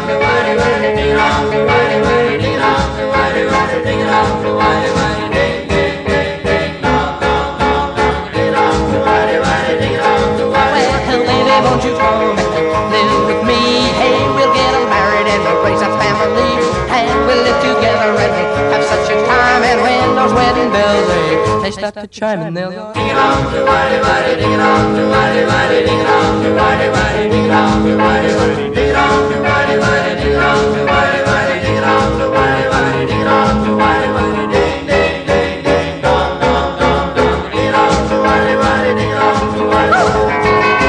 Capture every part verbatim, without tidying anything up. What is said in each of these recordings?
Won't you come and live with me? Hey, we'll get married and we'll raise a family, and we'll live together and we'll have such a time. And when those wedding bells they, they start to chime, and they'll go ding along, to whitey whitey, ding along, to whitey whitey, ding along, to whitey whitey, ding along, to whitey whitey, ding along, to whitey whitey, ding along, to whitey whitey, ding along, to whitey whitey, ding along, to whitey whitey, ding ding ding ding dong dong dong dong, ding along, to whitey whitey, ding along, to whitey whitey.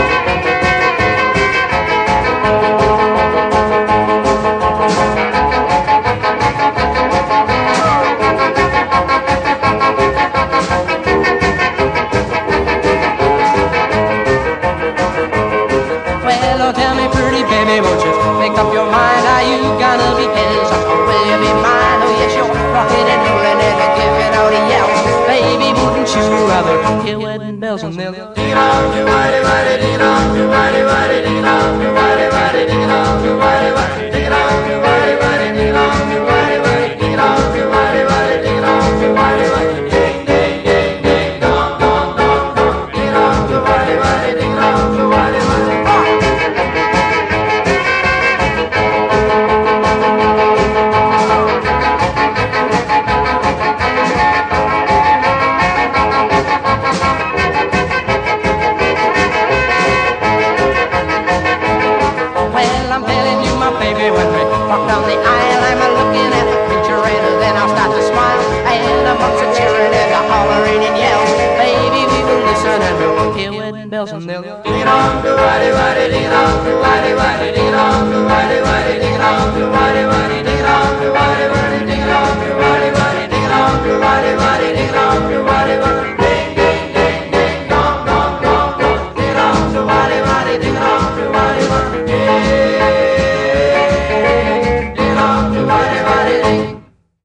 Tell me, pretty baby, won't you make up your mind? Are you gonna be his or will you be mine? Oh yes, you're rocking and rolling and giving out a yell. Baby, wouldn't you rather hear wedding bells and they'll ding along, to whitey whitey, ding along, to whitey whitey, ding along, to whitey whitey, ding along, to whitey whitey, ding along, to whitey whitey, ding along, to whitey whitey, ding along, to whitey whitey, ding along, to whitey whitey, ding ding ding ding dong dong dong dong, ding along, to whitey whitey, ding along, to whitey whitey. I'm telling you, my baby, when we walk down the aisle, I'm a-looking at the picture and then I'll start to smile. And amongst the cheering and the hollering and yells, baby, we will listen and we'll hear wedding bells and they'll ding along, to whitey whitey, ding along, to whitey whitey, ding along, to whitey whitey, ding along, to whitey whitey.